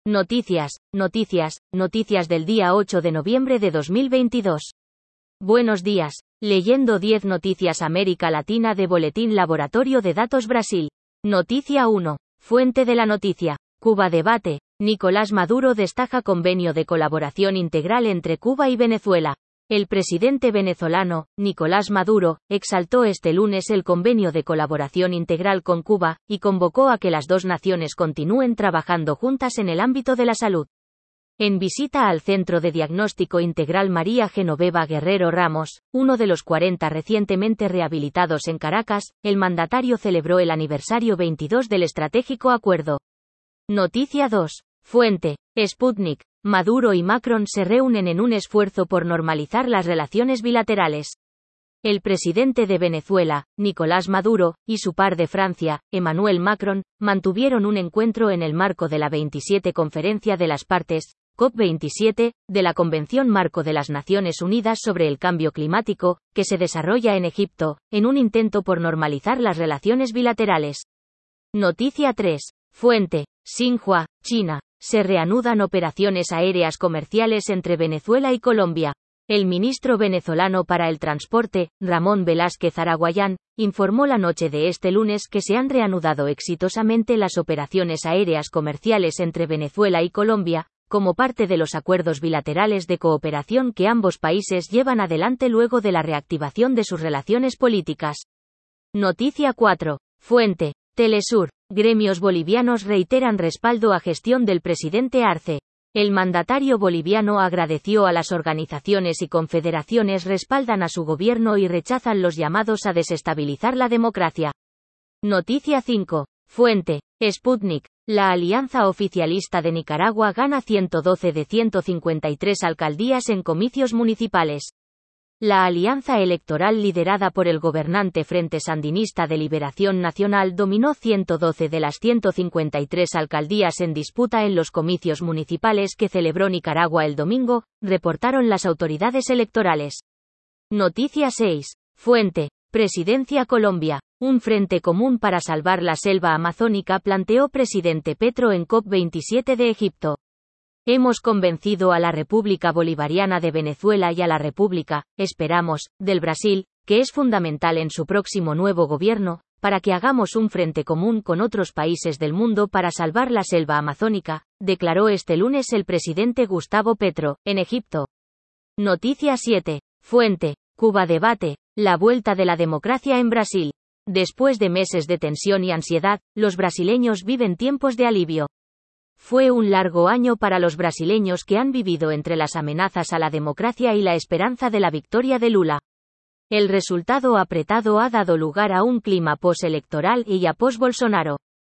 Noticias del día 8 de noviembre de 2022. Buenos días, leyendo 10 noticias América Latina de Boletín Laboratorio de Datos Brasil. Noticia 1. Fuente de la noticia. Cuba debate. Nicolás Maduro destaca convenio de colaboración integral entre Cuba y Venezuela. El presidente venezolano, Nicolás Maduro, exaltó este lunes el convenio de colaboración integral con Cuba, y convocó a que las dos naciones continúen trabajando juntas en el ámbito de la salud. En visita al Centro de Diagnóstico Integral María Genoveva Guerrero Ramos, uno de los 40 recientemente rehabilitados en Caracas, el mandatario celebró el aniversario 22 del estratégico acuerdo. Noticia 2. Fuente. Sputnik. Maduro y Macron se reúnen en un esfuerzo por normalizar las relaciones bilaterales. El presidente de Venezuela, Nicolás Maduro, y su par de Francia, Emmanuel Macron, mantuvieron un encuentro en el marco de la 27 Conferencia de las Partes, COP27, de la Convención Marco de las Naciones Unidas sobre el Cambio Climático, que se desarrolla en Egipto, en un intento por normalizar las relaciones bilaterales. Noticia 3. Fuente. Xinhua, China. Se reanudan operaciones aéreas comerciales entre Venezuela y Colombia. El ministro venezolano para el Transporte, Ramón Velázquez Araguayán, informó la noche de este lunes que se han reanudado exitosamente las operaciones aéreas comerciales entre Venezuela y Colombia, como parte de los acuerdos bilaterales de cooperación que ambos países llevan adelante luego de la reactivación de sus relaciones políticas. Noticia 4. Fuente. Telesur. Gremios bolivianos reiteran respaldo a gestión del presidente Arce. El mandatario boliviano agradeció a las organizaciones y confederaciones respaldan a su gobierno y rechazan los llamados a desestabilizar la democracia. Noticia 5. Fuente. Sputnik. La alianza oficialista de Nicaragua gana 112 de 153 alcaldías en comicios municipales. La alianza electoral liderada por el gobernante Frente Sandinista de Liberación Nacional dominó 112 de las 153 alcaldías en disputa en los comicios municipales que celebró Nicaragua el domingo, reportaron las autoridades electorales. Noticia 6. Fuente. Presidencia Colombia. Un frente común para salvar la selva amazónica planteó presidente Petro en COP27 de Egipto. Hemos convencido a la República Bolivariana de Venezuela y a la República, esperamos, del Brasil, que es fundamental en su próximo nuevo gobierno, para que hagamos un frente común con otros países del mundo para salvar la selva amazónica, declaró este lunes el presidente Gustavo Petro, en Egipto. Noticia 7. Fuente. Cuba debate. La vuelta de la democracia en Brasil. Después de meses de tensión y ansiedad, los brasileños viven tiempos de alivio. Fue un largo año para los brasileños que han vivido entre las amenazas a la democracia y la esperanza de la victoria de Lula. El resultado apretado ha dado lugar a un clima postelectoral y a post-Bolsonaro.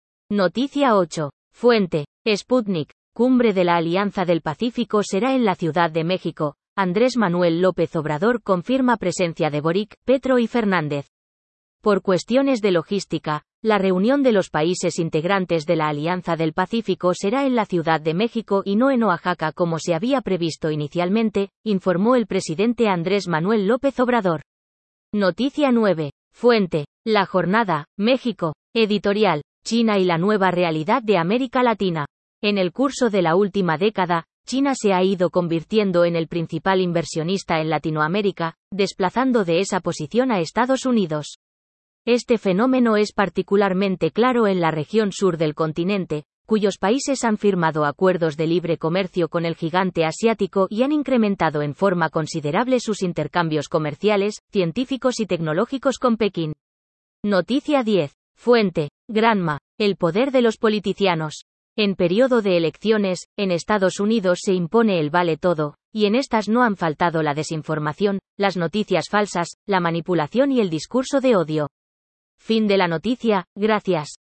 Noticia 8. Fuente. Sputnik. Cumbre de la Alianza del Pacífico será en la Ciudad de México. Andrés Manuel López Obrador confirma presencia de Boric, Petro y Fernández. Por cuestiones de logística, la reunión de los países integrantes de la Alianza del Pacífico será en la Ciudad de México y no en Oaxaca como se había previsto inicialmente, informó el presidente Andrés Manuel López Obrador. Noticia 9. Fuente. La Jornada, México. Editorial. China y la nueva realidad de América Latina. En el curso de la última década, China se ha ido convirtiendo en el principal inversionista en Latinoamérica, desplazando de esa posición a Estados Unidos. Este fenómeno es particularmente claro en la región sur del continente, cuyos países han firmado acuerdos de libre comercio con el gigante asiático y han incrementado en forma considerable sus intercambios comerciales, científicos y tecnológicos con Pekín. Noticia 10. Fuente. Granma. El poder de los politicianos. En periodo de elecciones, en Estados Unidos se impone el vale todo, y en estas no han faltado la desinformación, las noticias falsas, la manipulación y el discurso de odio. Fin de la noticia, gracias.